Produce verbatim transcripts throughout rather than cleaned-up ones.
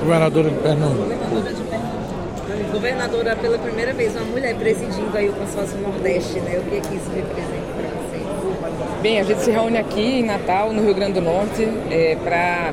governadora de Pernambuco. Governadora de Pernambuco. Governadora, pela primeira vez, uma mulher presidindo aí o consórcio Nordeste, né? O que é que isso representa para vocês? Bem, a gente se reúne aqui em Natal, no Rio Grande do Norte, é, para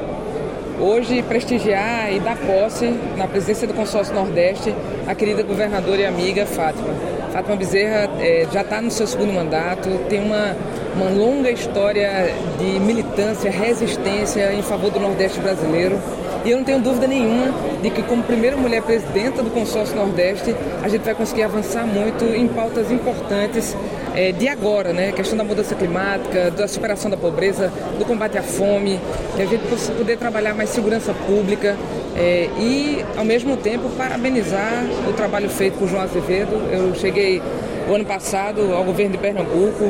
hoje prestigiar e dar posse na presidência do consórcio Nordeste a querida governadora e amiga Fátima. Fátima Bezerra é, já está no seu segundo mandato, tem uma, uma longa história de militância, resistência em favor do Nordeste brasileiro. E eu não tenho dúvida nenhuma de que, como primeira mulher presidenta do consórcio Nordeste, a gente vai conseguir avançar muito em pautas importantes é, de agora, né? A questão da mudança climática, da superação da pobreza, do combate à fome, de a gente poder trabalhar mais segurança pública é, e, ao mesmo tempo, parabenizar o trabalho feito por João Azevedo. Eu cheguei o ano passado ao governo de Pernambuco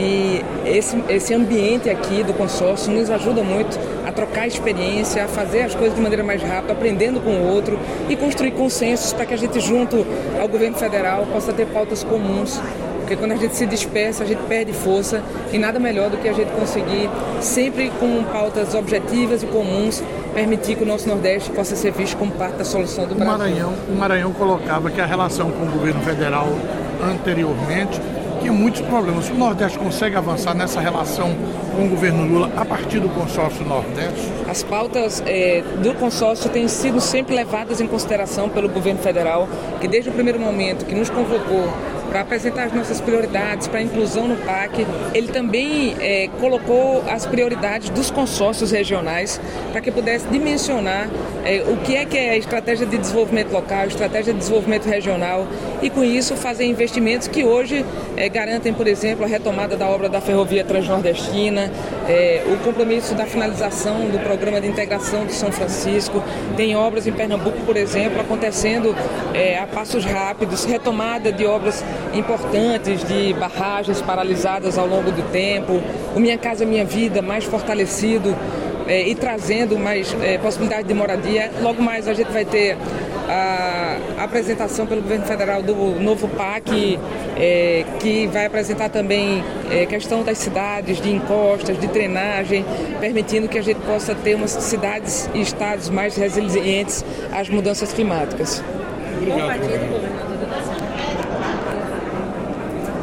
e esse, esse ambiente aqui do consórcio nos ajuda muito a trocar experiência, a fazer as coisas de maneira mais rápida, aprendendo com o outro e construir consensos para que a gente, junto ao governo federal, possa ter pautas comuns. Porque quando a gente se dispersa, a gente perde força e nada melhor do que a gente conseguir, sempre com pautas objetivas e comuns, permitir que o nosso Nordeste possa ser visto como parte da solução do Brasil. O Maranhão, o Maranhão colocava que a relação com o governo federal anteriormente tinha muitos problemas. O Nordeste consegue avançar nessa relação com o governo Lula a partir do consórcio Nordeste? As pautas é, do consórcio têm sido sempre levadas em consideração pelo governo federal, que desde o primeiro momento que nos convocou para apresentar as nossas prioridades para a inclusão no P A C, ele também é, colocou as prioridades dos consórcios regionais para que pudesse dimensionar é, o que é que é a estratégia de desenvolvimento local, a estratégia de desenvolvimento regional e, com isso, fazer investimentos que hoje é, garantem, por exemplo, a retomada da obra da ferrovia transnordestina, é, o compromisso da finalização do programa de integração de São Francisco. Tem obras em Pernambuco, por exemplo, acontecendo é, a passos rápidos, retomada de obras importantes de barragens paralisadas ao longo do tempo, o Minha Casa Minha Vida mais fortalecido é, e trazendo mais é, possibilidade de moradia. Logo mais a gente vai ter a apresentação pelo governo federal do novo P A C, é, que vai apresentar também é, questão das cidades, de encostas, de drenagem, permitindo que a gente possa ter umas cidades e estados mais resilientes às mudanças climáticas. Obrigado.